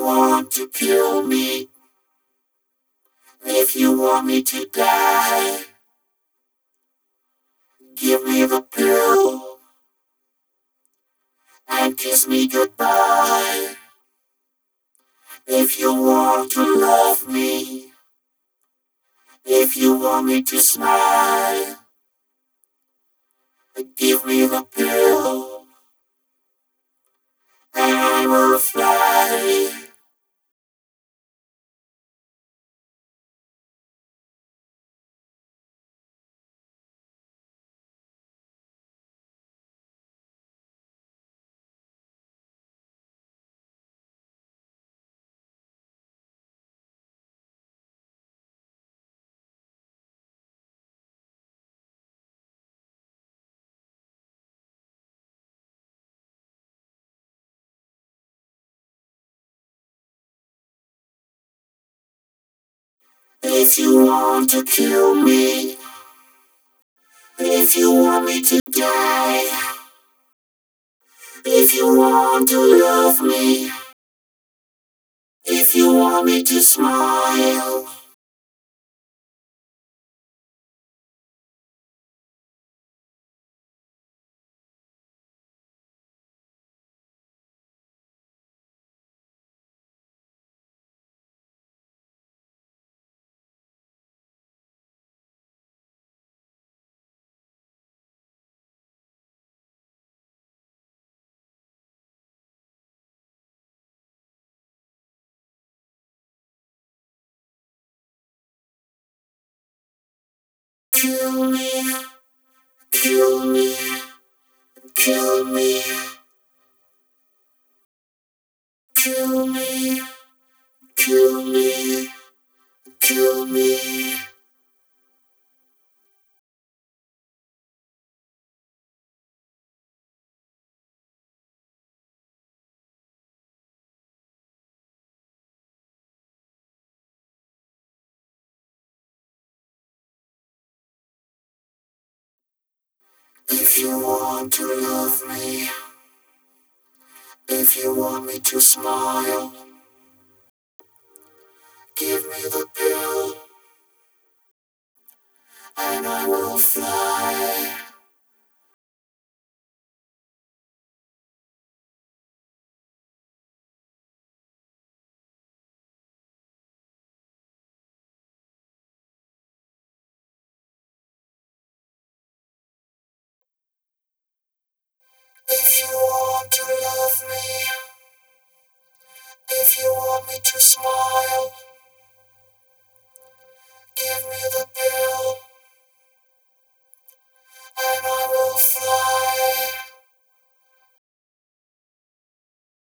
want to kill me, if you want me to die, give me the pill and kiss me goodbye. If you want to love me, if you want me to smile, give me the pill and I will fly. If you want to kill me, if you want me to die, if you want to love me, if you want me to smile, kill me, kill me, kill me, kill me, kill me, kill me. If you want to love me, if you want me to smile, give me the pill and I will fly. If you want to love me, if you want me to smile,